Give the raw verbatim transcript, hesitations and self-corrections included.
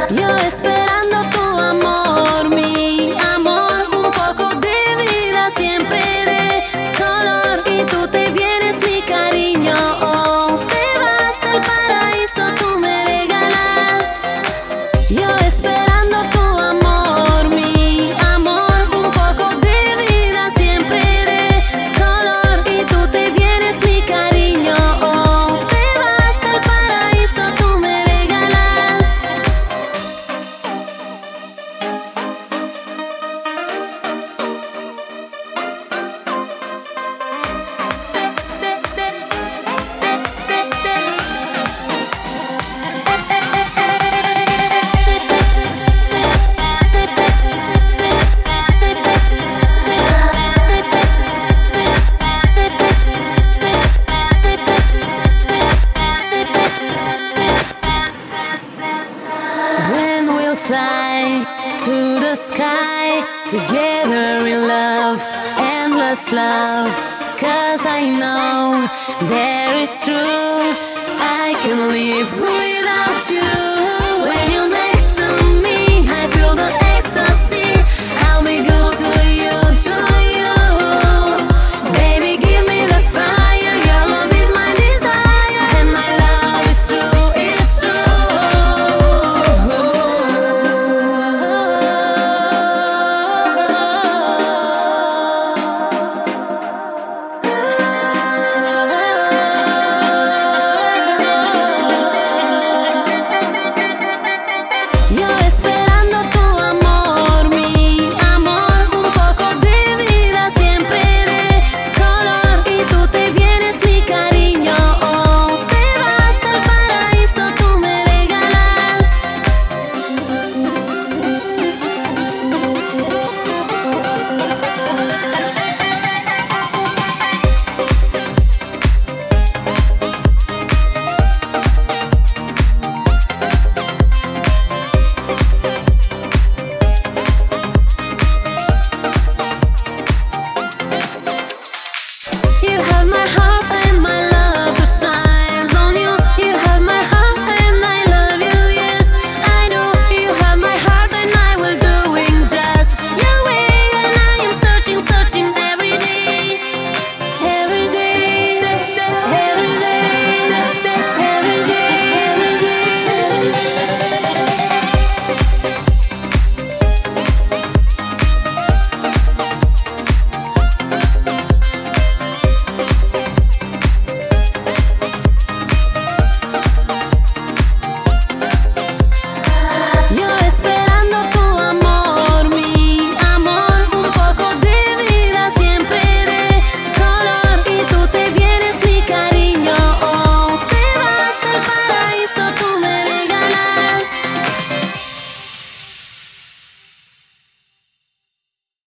Yo esperando tu amor, mi amor, un poco de vida, siempre de color. Y tú te vienes, mi cariño, oh, te vas al paraíso, tú me regalas. Yo esperando tu amor, mi amor, un poco de vida, siempre de color. Y tú te vienes, mi cariño, oh, te vas al paraíso, tú me regalas. When we'll fly to the sky, together in love, endless love. 'Cause I know there is true, I can live with you.